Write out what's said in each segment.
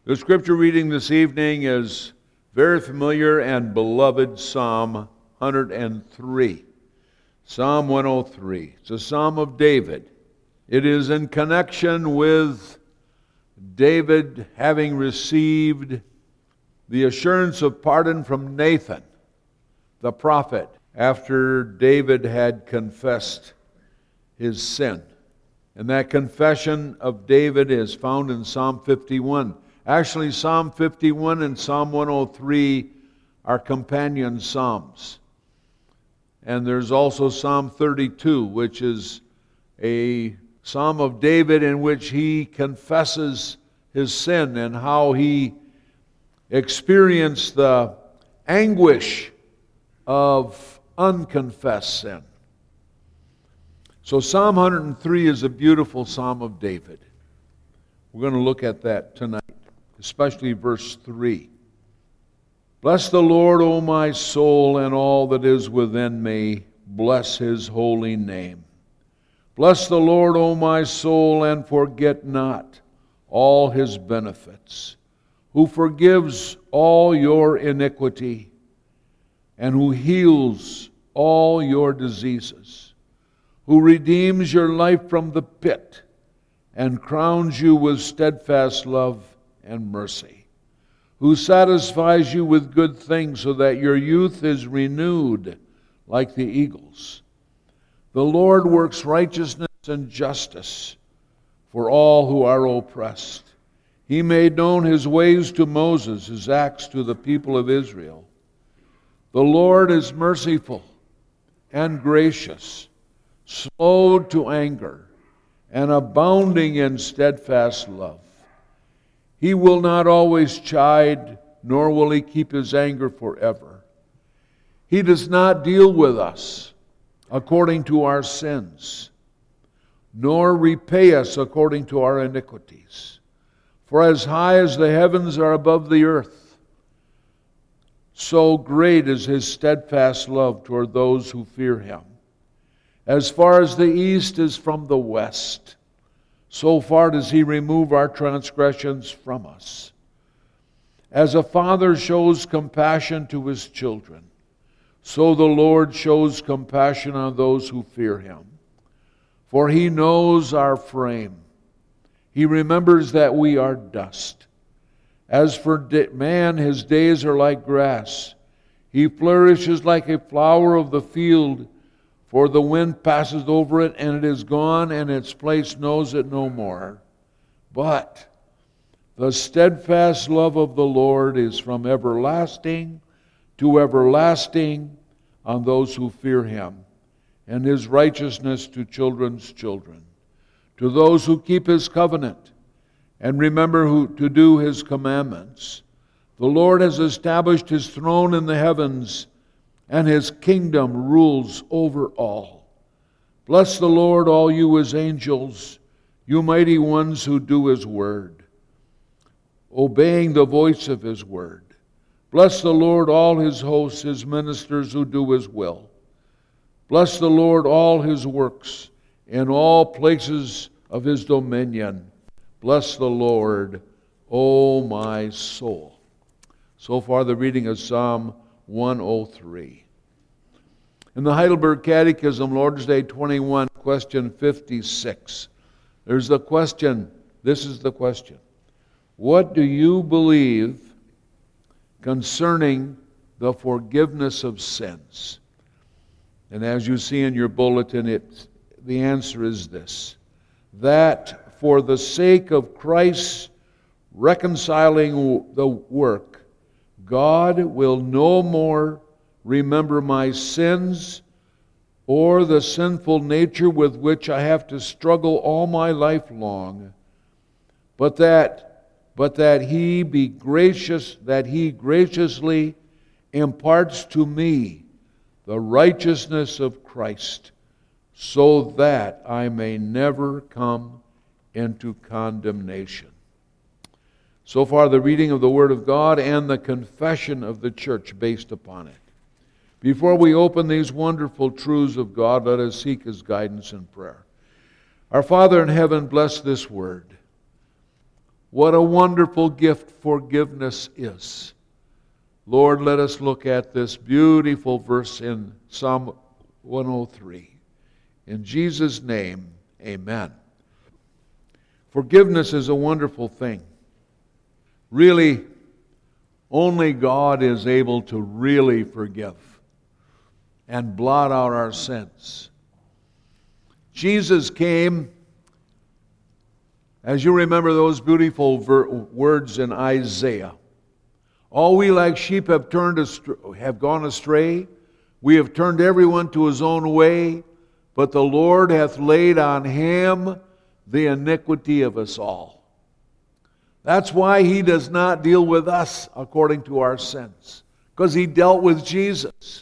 The scripture reading this evening is very familiar and beloved Psalm 103. Psalm 103. It's a psalm of David. It is in connection with David having received the assurance of pardon from Nathan, the prophet, after David had confessed his sin. And that confession of David is found in Psalm 51. Actually, Psalm 51 and Psalm 103 are companion psalms. And there's also Psalm 32, which is a psalm of David in which he confesses his sin and how he experienced the anguish of unconfessed sin. So Psalm 103 is a beautiful psalm of David. We're going to look at that tonight, especially verse 3. Bless the Lord, O my soul, and all that is within me. Bless his holy name. Bless the Lord, O my soul, and forget not all his benefits, who forgives all your iniquity, and who heals all your diseases, who redeems your life from the pit, and crowns you with steadfast love and mercy, who satisfies you with good things so that your youth is renewed like the eagles. The Lord works righteousness and justice for all who are oppressed. He made known his ways to Moses, his acts to the people of Israel. The Lord is merciful and gracious, slow to anger, and abounding in steadfast love. He will not always chide, nor will he keep his anger forever. He does not deal with us according to our sins, nor repay us according to our iniquities. For as high as the heavens are above the earth, so great is his steadfast love toward those who fear him. As far as the east is from the west, so far does he remove our transgressions from us. As a father shows compassion to his children, so the Lord shows compassion on those who fear him. For he knows our frame. He remembers that we are dust. As for man, his days are like grass. He flourishes like a flower of the field, for the wind passes over it, and it is gone, and its place knows it no more. But the steadfast love of the Lord is from everlasting to everlasting on those who fear him, and his righteousness to children's children, to those who keep his covenant and remember to do his commandments. The Lord has established his throne in the heavens, and his kingdom rules over all. Bless the Lord, all you his angels, you mighty ones who do his word, obeying the voice of his word. Bless the Lord, all his hosts, his ministers who do his will. Bless the Lord, all his works, in all places of his dominion. Bless the Lord, O my soul. So far, the reading of Psalm 103. In the Heidelberg Catechism, Lord's Day 21, question 56, there's the question, this is the question. What do you believe concerning the forgiveness of sins? And as you see in your bulletin, the answer is this: that for the sake of Christ's reconciling the work, God will no more remember my sins or the sinful nature with which I have to struggle all my life long, but that he graciously imparts to me the righteousness of Christ, so that I may never come into condemnation. So far, the reading of the Word of God and the confession of the church based upon it. Before we open these wonderful truths of God, let us seek his guidance in prayer. Our Father in heaven, bless this word. What a wonderful gift forgiveness is. Lord, let us look at this beautiful verse in Psalm 103. In Jesus' name, amen. Forgiveness is a wonderful thing. Really, only God is able to really forgive and blot out our sins. Jesus came, as you remember those beautiful words in Isaiah. All we like sheep have gone astray. We have turned everyone to his own way, but the Lord hath laid on him the iniquity of us all. That's why he does not deal with us according to our sins, because he dealt with Jesus.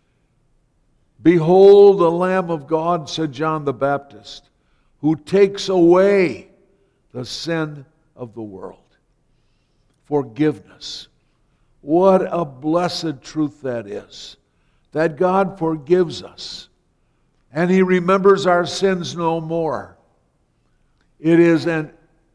Behold the Lamb of God, said John the Baptist, who takes away the sin of the world. Forgiveness. What a blessed truth that is, that God forgives us and he remembers our sins no more. It is an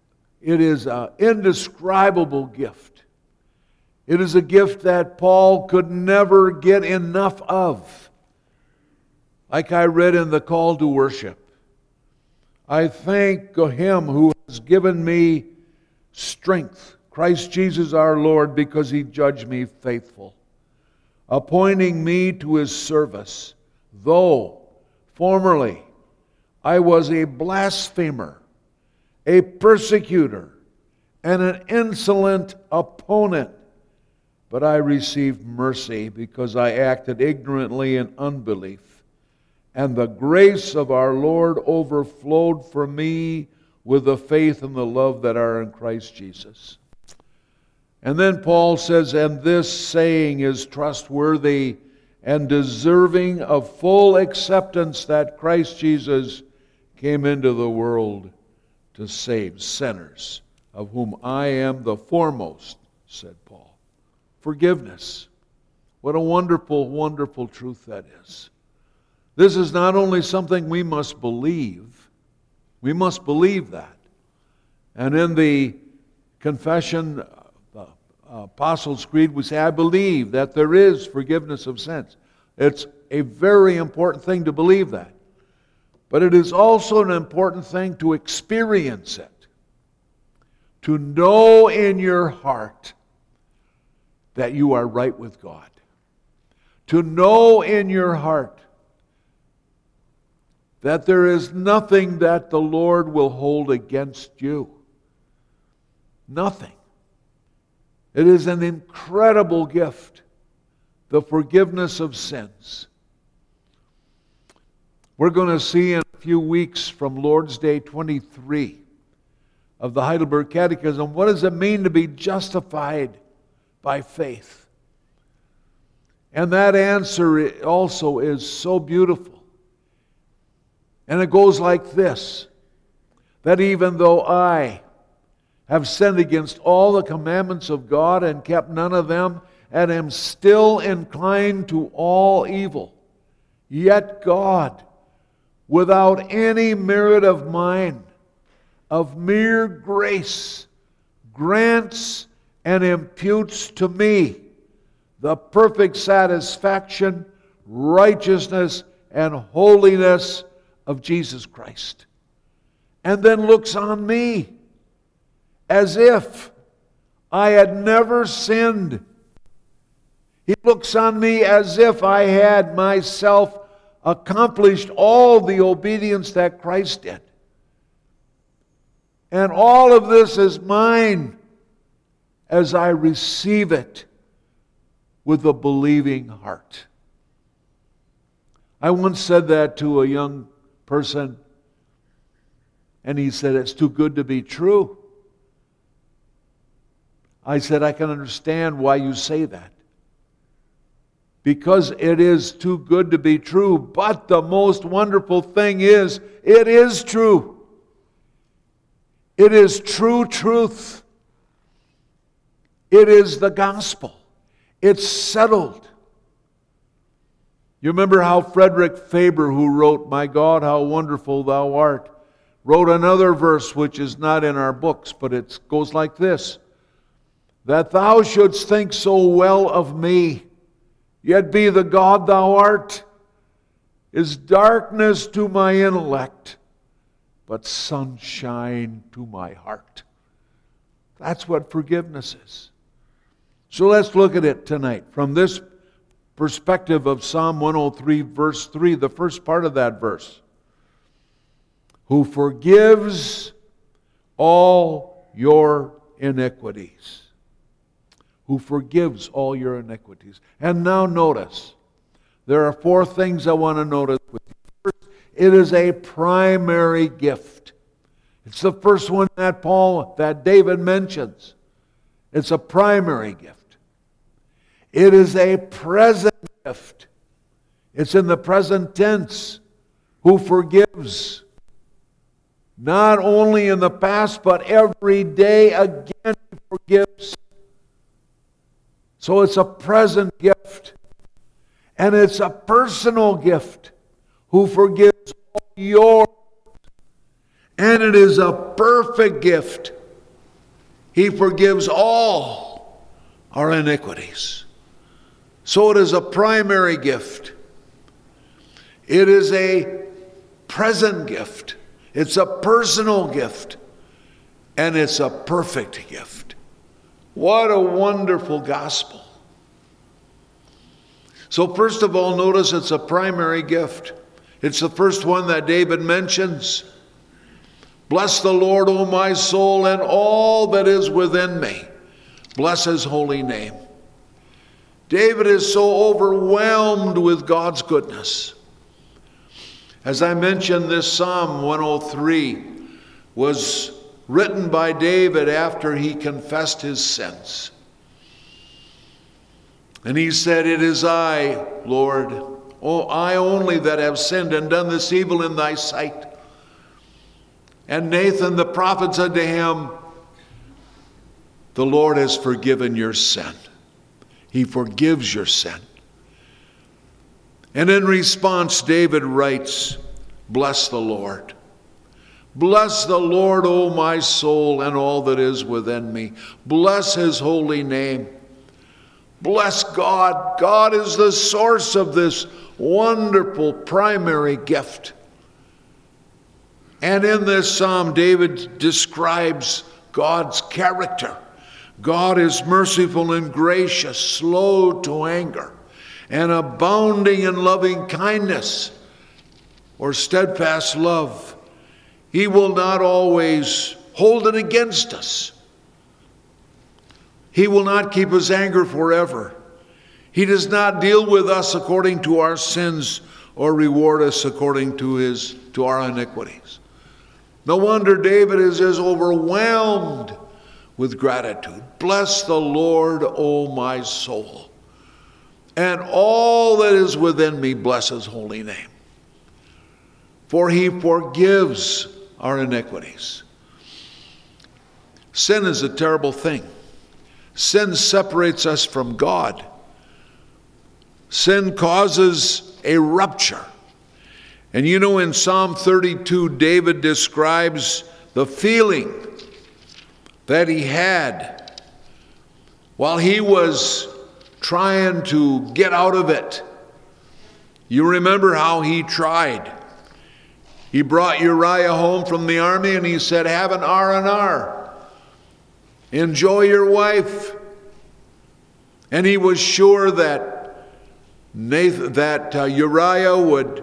indescribable gift. It is a gift that Paul could never get enough of. Like I read in the call to worship, I thank him who has given me strength, Christ Jesus our Lord, because he judged me faithful, appointing me to his service, though formerly I was a blasphemer, a persecutor, and an insolent opponent. But I received mercy because I acted ignorantly in unbelief. And the grace of our Lord overflowed for me with the faith and the love that are in Christ Jesus. And then Paul says, and this saying is trustworthy and deserving of full acceptance, that Christ Jesus came into the world to save sinners, of whom I am the foremost, said Paul. Forgiveness. What a wonderful, wonderful truth that is. This is not only something we must believe that. And in the confession, the Apostles' Creed, we say, I believe that there is forgiveness of sins. It's a very important thing to believe that. But it is also an important thing to experience it. To know in your heart that you are right with God. To know in your heart that there is nothing that the Lord will hold against you. Nothing. It is an incredible gift, the forgiveness of sins. We're going to see in a few weeks from Lord's Day 23 of the Heidelberg Catechism, what does it mean to be justified by faith? And that answer also is so beautiful. And it goes like this, that even though I have sinned against all the commandments of God and kept none of them, and am still inclined to all evil, yet God, without any merit of mine, of mere grace, grants and imputes to me the perfect satisfaction, righteousness, and holiness of Jesus Christ. And then looks on me as if I had never sinned. He looks on me as if I had myself accomplished all the obedience that Christ did. And all of this is mine as I receive it with a believing heart. I once said that to a young person, and he said, it's too good to be true. I said, I can understand why you say that. Because it is too good to be true, but the most wonderful thing is, it is true. It is true truth. It is the gospel. It's settled. You remember how Frederick Faber, who wrote, My God, how wonderful thou art, wrote another verse which is not in our books, but it goes like this: that thou shouldst think so well of me, yet be the God thou art, is darkness to my intellect, but sunshine to my heart. That's what forgiveness is. So let's look at it tonight from this perspective of Psalm 103, verse 3, the first part of that verse. Who forgives all your iniquities. Who forgives all your iniquities. And now notice, there are four things I want to notice with you. First, it is a primary gift. It's the first one that David mentions. It's a primary gift. It is a present gift. It's in the present tense. Who forgives. Not only in the past, but every day again He forgives. So it's a present gift. And it's a personal gift. Who forgives all yours. And it is a perfect gift. He forgives all our iniquities. So it is a primary gift. It is a present gift. It's a personal gift. And it's a perfect gift. What a wonderful gospel. So first of all, notice it's a primary gift. It's the first one that David mentions. Bless the Lord, O my soul, and all that is within me. Bless His holy name. David is so overwhelmed with God's goodness. As I mentioned, this Psalm 103 was written by David after he confessed his sins. And he said, it is I, Lord, I only that have sinned and done this evil in thy sight. And Nathan the prophet said to him, the Lord has forgiven your sin. He forgives your sin. And in response, David writes, bless the Lord. Bless the Lord, O my soul, and all that is within me. Bless His holy name. Bless God. God is the source of this wonderful primary gift. And in this psalm, David describes God's character. God is merciful and gracious, slow to anger, and abounding in loving kindness or steadfast love. He will not always hold it against us. He will not keep His anger forever. He does not deal with us according to our sins or reward us according to our iniquities. No wonder David is overwhelmed with gratitude. Bless the Lord, O my soul, and all that is within me, bless His holy name. For He forgives our iniquities. Sin is a terrible thing. Sin separates us from God. Sin causes a rupture. And you know, in Psalm 32, David describes the feeling that he had while he was trying to get out of it. You remember how he tried. He brought Uriah home from the army and he said, have an R&R. Enjoy your wife. And he was sure that Uriah would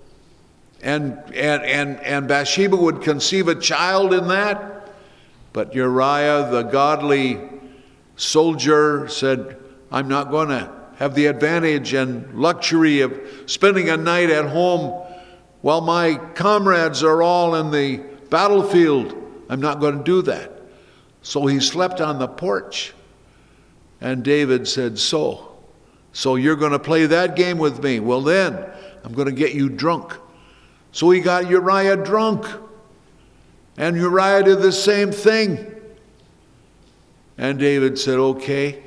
and Bathsheba would conceive a child in that. But Uriah, the godly soldier, said, I'm not going to have the advantage and luxury of spending a night at home while my comrades are all in the battlefield. I'm not going to do that. So he slept on the porch. And David said, so you're going to play that game with me? Well then, I'm going to get you drunk. So he got Uriah drunk. And Uriah did the same thing. And David said, okay,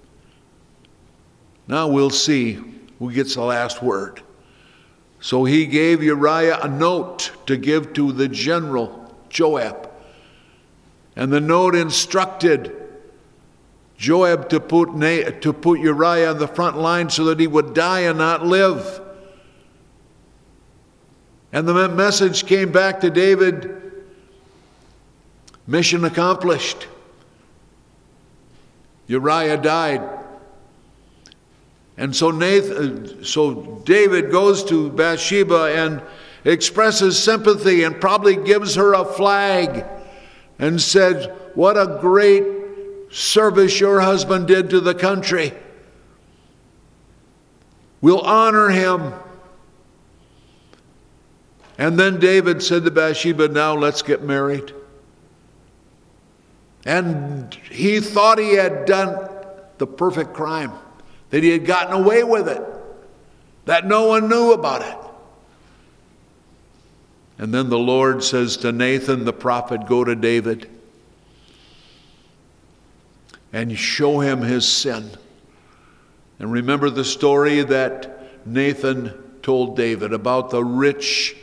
now we'll see who gets the last word. So he gave Uriah a note to give to the general Joab. And the note instructed Joab to put Uriah on the front line so that he would die and not live. And the message came back to David, mission accomplished. Uriah died. And so David goes to Bathsheba and expresses sympathy and probably gives her a flag and says, "What a great service your husband did to the country. We'll honor him." And then David said to Bathsheba, "Now let's get married." And he thought he had done the perfect crime, that he had gotten away with it, that no one knew about it. And then the Lord says to Nathan the prophet, "Go to David and show him his sin." And remember the story that Nathan told David about the rich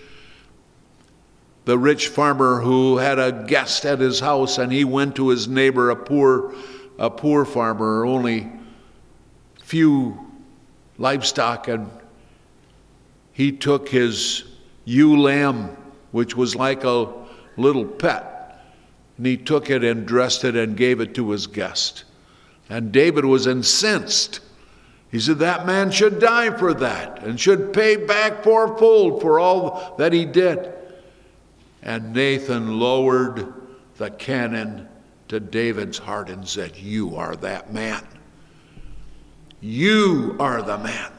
farmer who had a guest at his house, and he went to his neighbor, a poor farmer, only few livestock, and he took his ewe lamb, which was like a little pet, and he took it and dressed it and gave it to his guest. And David was incensed. He said, "That man should die for that and should pay back fourfold for all that he did." And Nathan lowered the cannon to David's heart and said, "You are that man. You are the man.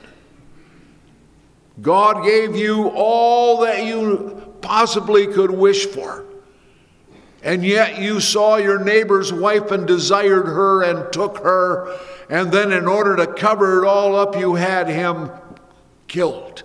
God gave you all that you possibly could wish for. And yet you saw your neighbor's wife and desired her and took her. And then in order to cover it all up, you had him killed."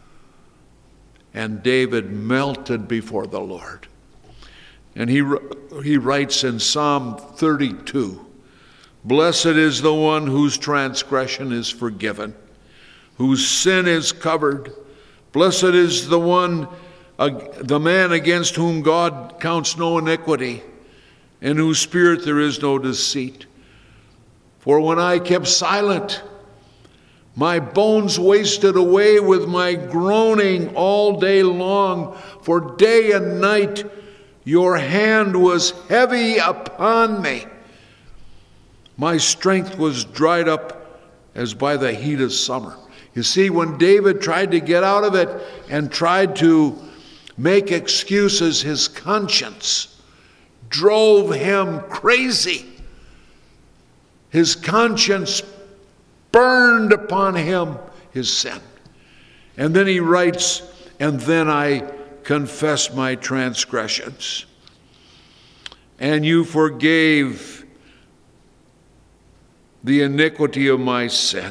And David melted before the Lord. And he writes in Psalm 32, "Blessed is the one whose transgression is forgiven, whose sin is covered. Blessed is the man against whom God counts no iniquity, in whose spirit there is no deceit. For when I kept silent, my bones wasted away with my groaning all day long, for day and night your hand was heavy upon me. My strength was dried up as by the heat of summer." You see, when David tried to get out of it and tried to make excuses, his conscience drove him crazy. His conscience burned upon him his sin. And then he writes, "And then I confessed my transgressions, and you forgave the iniquity of my sin.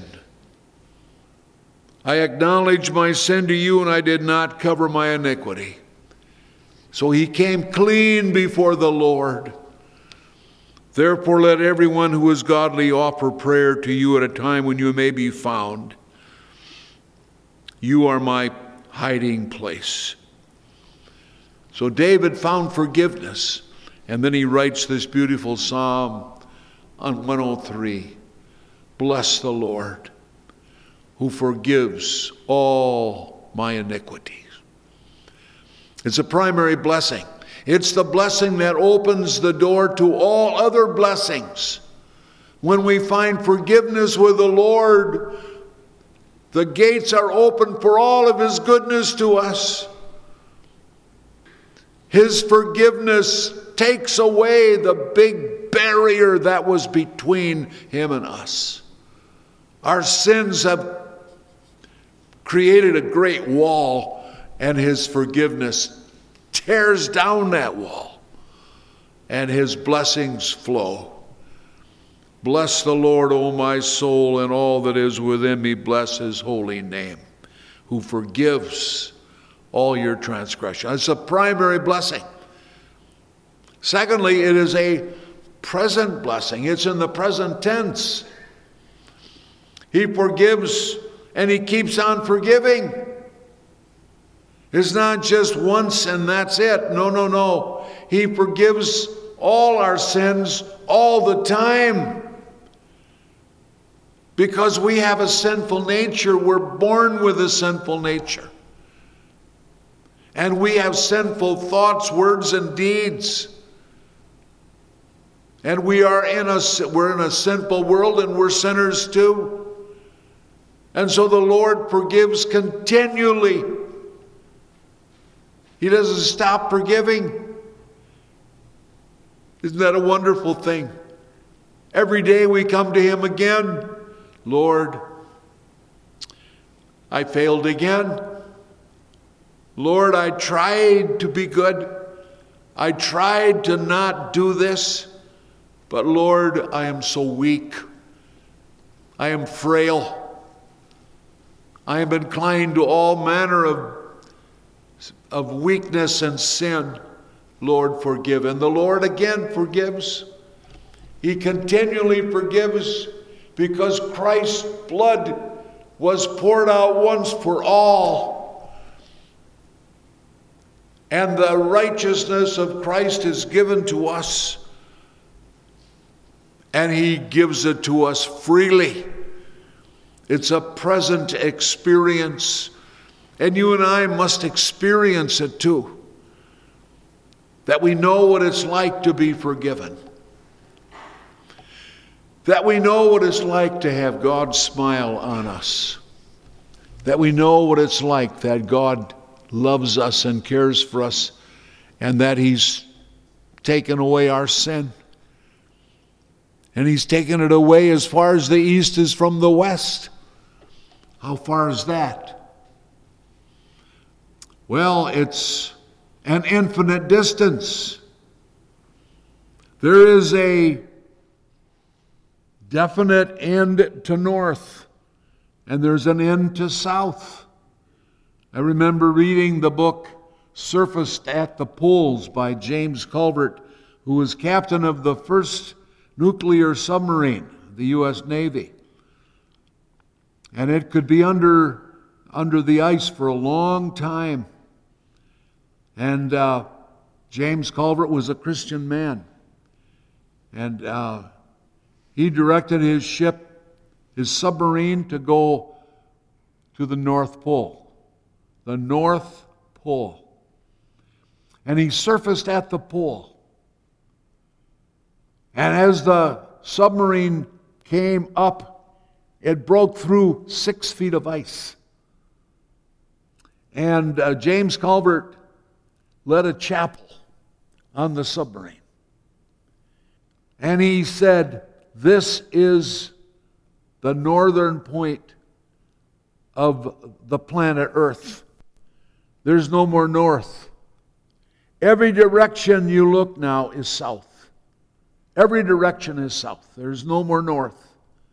I acknowledged my sin to you, and I did not cover my iniquity." So he came clean before the Lord. "Therefore let everyone who is godly offer prayer to you at a time when you may be found. You are my hiding place." So David found forgiveness. And then he writes this beautiful psalm on 103. "Bless the Lord, who forgives all my iniquities." It's a primary blessing. It's the blessing that opens the door to all other blessings. When we find forgiveness with the Lord, the gates are open for all of his goodness to us. His forgiveness takes away the big barrier that was between him and us. Our sins have created a great wall, and his forgiveness tears down that wall, and his blessings flow. Bless the Lord, O my soul, and all that is within me. Bless his holy name, who forgives all your transgression. It's a primary blessing. Secondly, it is a present blessing. It's in the present tense. He forgives and he keeps on forgiving. It's not just once and that's it. No, no, no. He forgives all our sins all the time. Because we have a sinful nature. We're born with a sinful nature. And we have sinful thoughts, words, and deeds. And we're in a sinful world, and we're sinners too. And so the Lord forgives continually. He doesn't stop forgiving. Isn't that a wonderful thing? Every day we come to Him again. Lord, I failed again. Lord, I tried to be good. I tried to not do this. But Lord, I am so weak. I am frail. I am inclined to all manner of weakness and sin. Lord, forgive. And the Lord again forgives. He continually forgives because Christ's blood was poured out once for all. And the righteousness of Christ is given to us. And He gives it to us freely. It's a present experience. And you and I must experience it too. That we know what it's like to be forgiven. That we know what it's like to have God smile on us. That we know what it's like that God loves us and cares for us, and that He's taken away our sin. And He's taken it away as far as the east is from the west. How far is that? Well, it's an infinite distance. There is a definite end to north, and there's an end to south. I remember reading the book Surfaced at the Poles by James Culvert, who was captain of the first nuclear submarine, the U.S. Navy. And it could be under the ice for a long time. And James Culvert was a Christian man. And he directed his ship, his submarine, to go to the North Pole. The North Pole. And he surfaced at the pole. And as the submarine came up, it broke through 6 feet of ice. And James Culvert led a chapel on the submarine. And he said, "This is the northern point of the planet Earth. There's no more north. Every direction you look now is south. Every direction is south. There's no more north."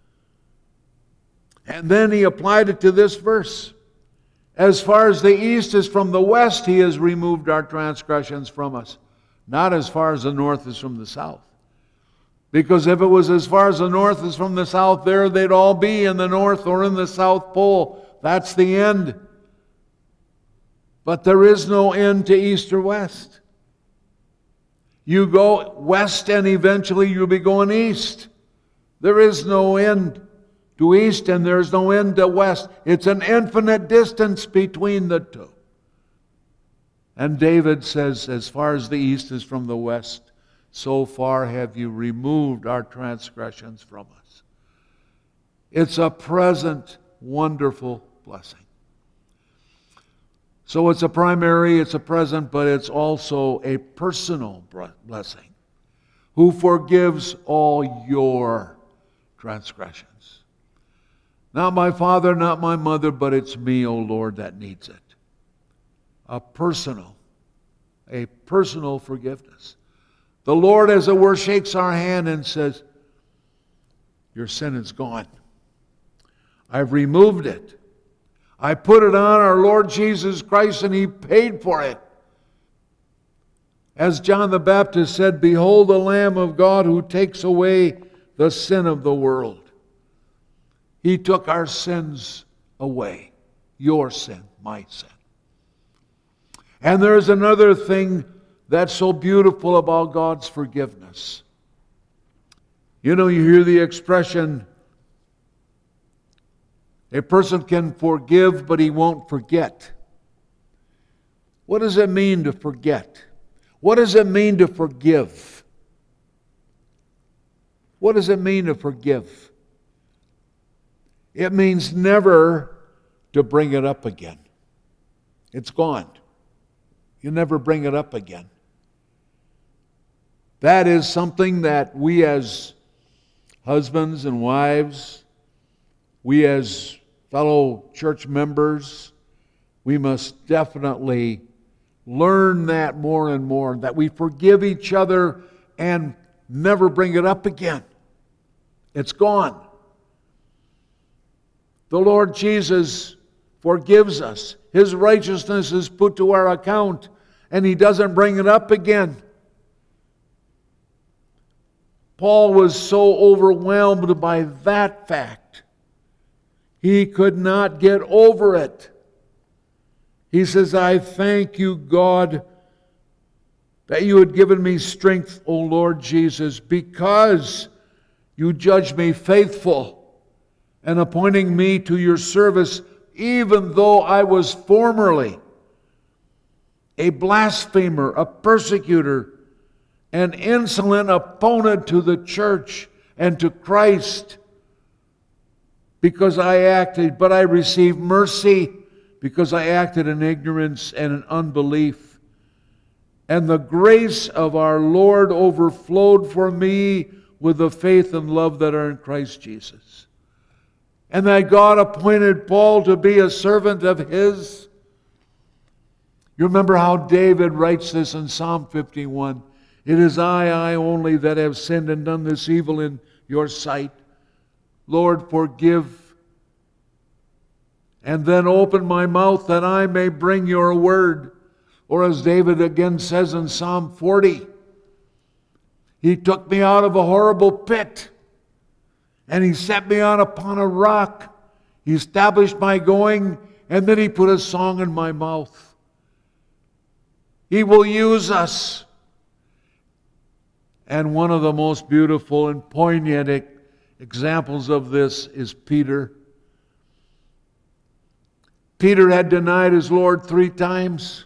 And then he applied it to this verse. As far as the east is from the west, He has removed our transgressions from us. Not as far as the north is from the south. Because if it was as far as the north is from the south, there they'd all be in the north or in the south pole. That's the end. But there is no end to east or west. You go west and eventually you'll be going east. There is no end to east and there's no end to west. It's an infinite distance between the two. And David says, as far as the east is from the west, so far have you removed our transgressions from us. It's a present, wonderful blessing. So it's a primary, it's a present, but it's also a personal blessing. Who forgives all your transgressions. Not my father, not my mother, but it's me, O Lord, that needs it. A personal forgiveness. The Lord, as it were, shakes our hand and says, your sin is gone. I've removed it. I put it on our Lord Jesus Christ and He paid for it. As John the Baptist said, "Behold the Lamb of God who takes away the sin of the world." He took our sins away. Your sin, my sin. And there's another thing that's so beautiful about God's forgiveness. You know, you hear the expression, a person can forgive, but he won't forget. What does it mean to forget? What does it mean to forgive? What does it mean to forgive? It means never to bring it up again. It's gone. You never bring it up again. That is something that we as husbands and wives, we as fellow church members, we must definitely learn that more and more, that we forgive each other and never bring it up again. It's gone. The Lord Jesus forgives us. His righteousness is put to our account, and He doesn't bring it up again. Paul was so overwhelmed by that fact. He could not get over it. He says, I thank you, God, that you had given me strength, O Lord Jesus, because you judged me faithful and appointing me to your service, even though I was formerly a blasphemer, a persecutor, an insolent opponent to the church and to Christ, because I acted, but I received mercy because I acted in ignorance and in unbelief. And the grace of our Lord overflowed for me with the faith and love that are in Christ Jesus. And that God appointed Paul to be a servant of His. You remember how David writes this in Psalm 51. It is I only that have sinned and done this evil in your sight. Lord, forgive. And then open my mouth that I may bring your word. Or as David again says in Psalm 40, He took me out of a horrible pit, and He set me upon a rock. He established my going, and then He put a song in my mouth. He will use us. And one of the most beautiful and poignant examples of this is Peter. Peter had denied his Lord 3 times.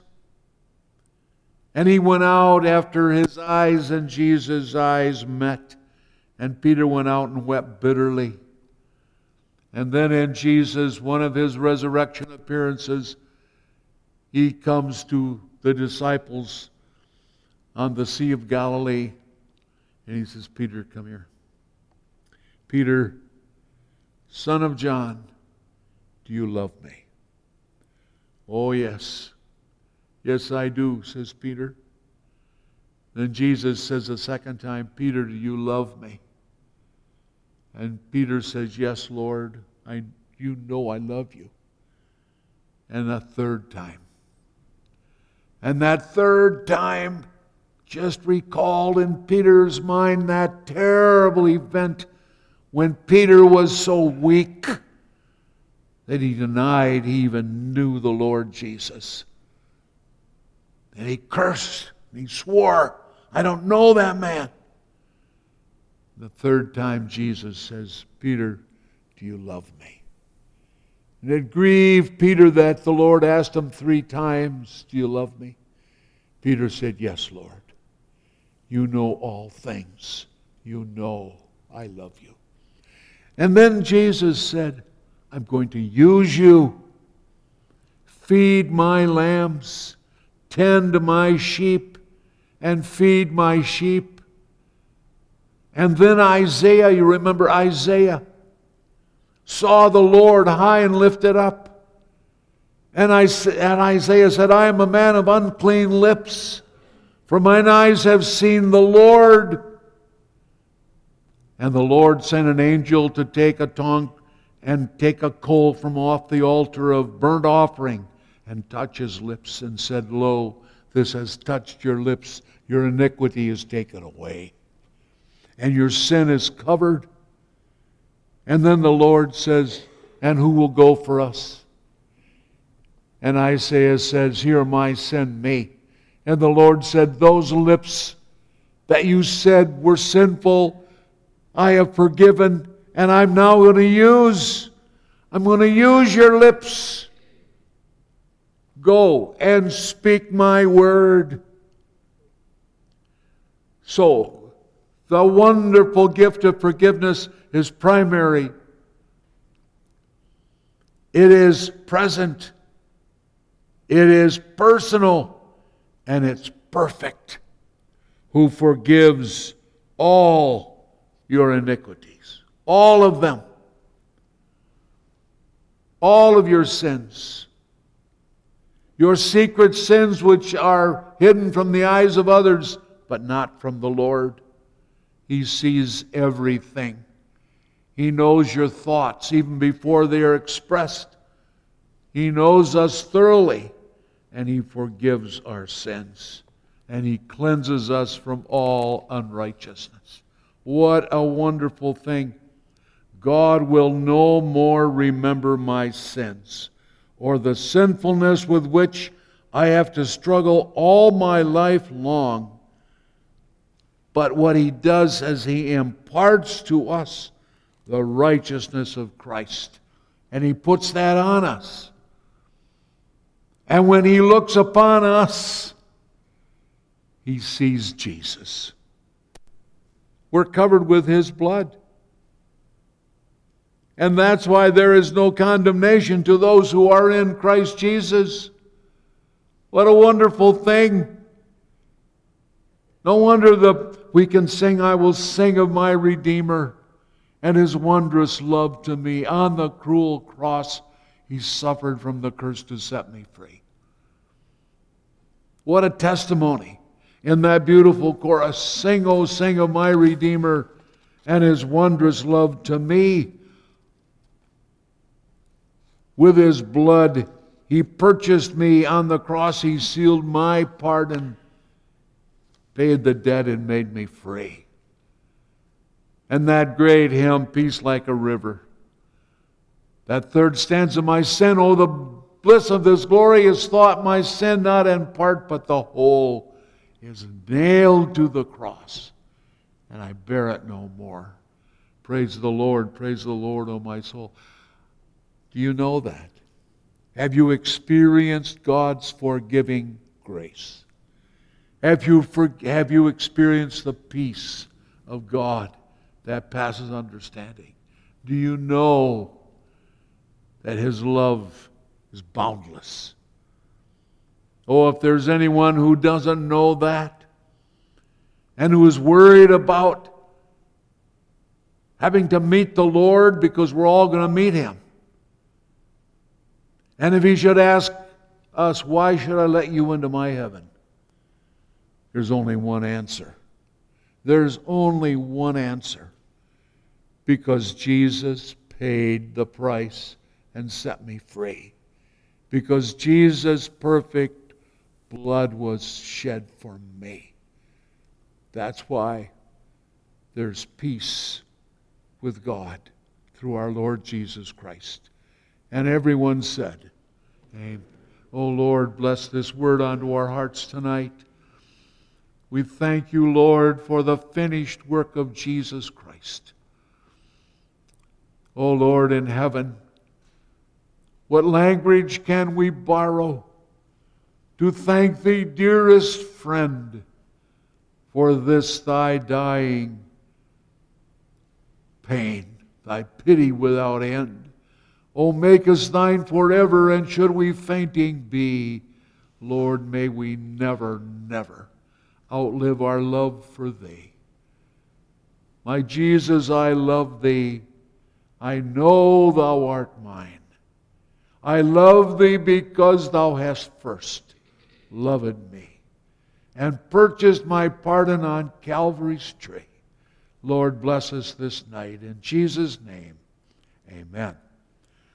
And he went out after his eyes and Jesus' eyes met. And Peter went out and wept bitterly. And then in Jesus, one of His resurrection appearances, He comes to the disciples on the Sea of Galilee. And He says, Peter, come here. Peter, son of John, do you love me? Oh, yes. Yes, I do, says Peter. Then Jesus says a second time, Peter, do you love me? And Peter says, yes, Lord, you know I love you. And a third time. And that third time just recalled in Peter's mind that terrible event when Peter was so weak that he denied he even knew the Lord Jesus. And he cursed, and he swore, I don't know that man. The third time Jesus says, Peter, do you love me? And it grieved Peter that the Lord asked him 3 times, do you love me? Peter said, yes, Lord. You know all things. You know I love you. And then Jesus said, I'm going to use you. Feed my lambs, tend my sheep, and feed my sheep. And then Isaiah, you remember Isaiah, saw the Lord high and lifted up. And Isaiah said, I am a man of unclean lips, for mine eyes have seen the Lord. And the Lord sent an angel to take a tongue and take a coal from off the altar of burnt offering and touch his lips and said, lo, this has touched your lips. Your iniquity is taken away, and your sin is covered. And then the Lord says, and who will go for us? And Isaiah says, "Here am I, send me." And the Lord said, "Those lips that you said were sinful, I have forgiven, and I'm now going to use your lips. Go and speak my word." So, the wonderful gift of forgiveness is primary. It is present. It is personal. And it's perfect. Who forgives all your iniquities. All of them. All of your sins. Your secret sins which are hidden from the eyes of others, but not from the Lord. He sees everything. He knows your thoughts even before they are expressed. He knows us thoroughly, and He forgives our sins. And He cleanses us from all unrighteousness. What a wonderful thing. God will no more remember my sins, or the sinfulness with which I have to struggle all my life long. But what He does is He imparts to us the righteousness of Christ. And He puts that on us. And when He looks upon us, He sees Jesus. We're covered with His blood. And that's why there is no condemnation to those who are in Christ Jesus. What a wonderful thing. No wonder we can sing, "I will sing of my Redeemer and His wondrous love to me. On the cruel cross, He suffered from the curse to set me free." What a testimony in that beautiful chorus. "Sing, oh, sing of my Redeemer and His wondrous love to me. With His blood, He purchased me. On the cross, He sealed my pardon, paid the debt, and made me free." And that great hymn, "Peace Like a River." That third stanza, "My sin, oh, the bliss of this glorious thought, my sin not in part, but the whole, is nailed to the cross, and I bear it no more. Praise the Lord, O my soul." Do you know that? Have you experienced God's forgiving grace? Have you experienced the peace of God that passes understanding? Do you know that His love is boundless? Oh, if there's anyone who doesn't know that and who is worried about having to meet the Lord, because we're all going to meet Him. And if He should ask us, "Why should I let you into my heaven?" There's only one answer. There's only one answer. Because Jesus paid the price and set me free. Because Jesus' perfect blood was shed for me. That's why there's peace with God through our Lord Jesus Christ. And everyone said, Amen. Oh Lord, bless this word onto our hearts tonight. We thank you, Lord, for the finished work of Jesus Christ. Oh Lord in heaven, what language can we borrow to thank Thee, dearest friend, for this Thy dying pain, Thy pity without end. Oh, make us Thine forever, and should we fainting be, Lord, may we never, never outlive our love for Thee. My Jesus, I love Thee. I know Thou art mine. I love Thee because Thou hast first loved me and purchased my pardon on Calvary's tree. Lord, bless us this night. In Jesus' name, amen.